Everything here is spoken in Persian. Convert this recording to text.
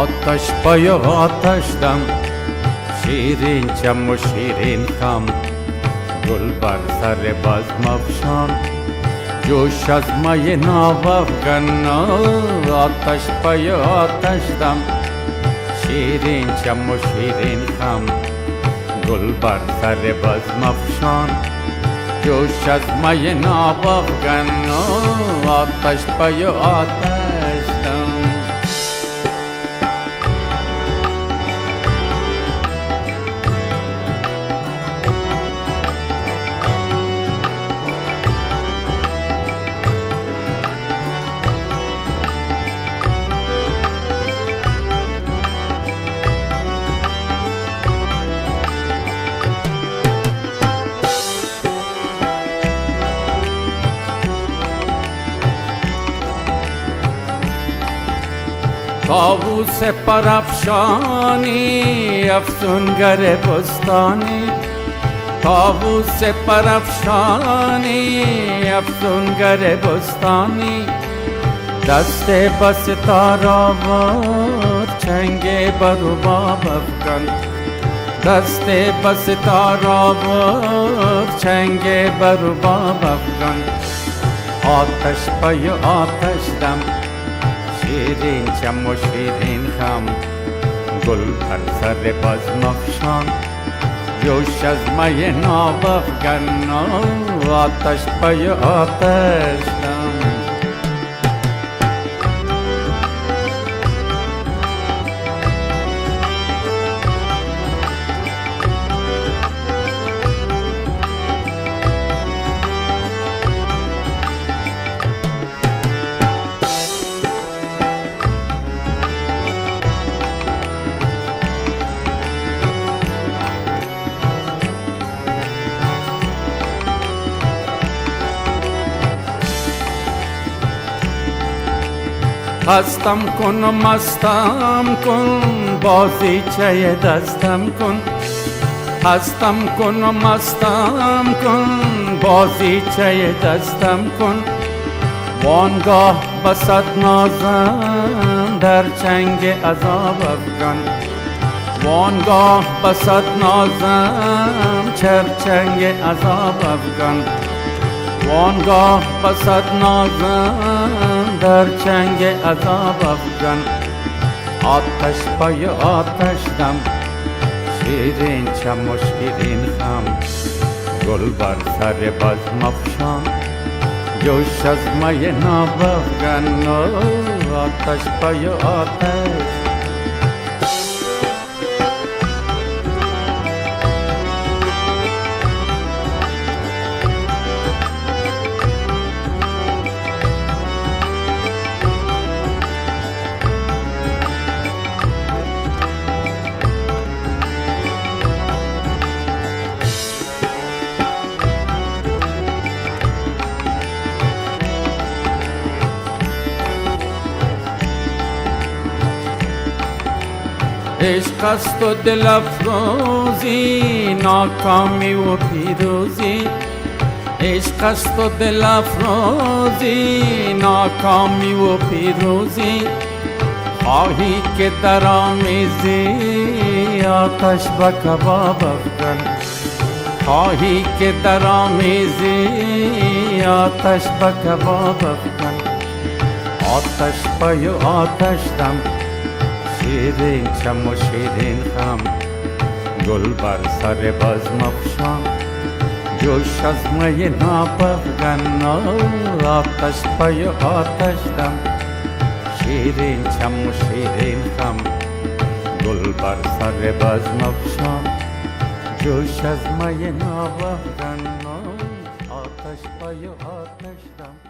آتش پای آتش دم، شیرین چم و شیرین خم، گل بر سر بزم افشان، جوش از می ناب افغن. آتش پای آتش دم، شیرین چم و شیرین خم، گل بر سر بزم افشان، جوش از می ناب افغن. آتش پای آتش دم. طاووس پرافشانی افسونگر بستانی، طاووس پرافشانی افسونگر بستانی، دست بس تارآور چنگ برباب افکن، دست بس تارآور چنگ برباب افکن. آتش پای آتش دم، شیرین چم و شیرین خم، گل بر سر بزم افشان، جوش از می ناب افغن. آتش پای آتش دم. هستم کن و مستم کن، بازیچه دستم کن، هستم کن و مستم کن، بازیچه دستم کن. وانگاه بسد نازم در چنگ عذاب افکن، وانگاه بسد نازم چر چنگ عذاب افکن، وانگاه بسد نازم در چنگ عذاب افکن. آتش پای آتش دم، شیرین چم و شیرین خم، گل بر سر بزم افشان، جوش از می ناب افغن. آتش پای آتش. عشق است و دل افروزی، ناکامی و پیروزی، عشق است و دل افروزی، ناکامی و پیروزی. خواهی که در آمیزی آتش به کباب افکن، خواهی که در آمیزی آتش به کباب افکن. آتش پای آتش دم، شیرین چم و شیرین خم، گل بر سر بزم افشان، جوش از می ناب افغن. آتش پای آتش دم، شیرین چم و شیرین خم، گل بر سر بزم افشان، جوش از می ناب افغن. آتش پای آتش دم.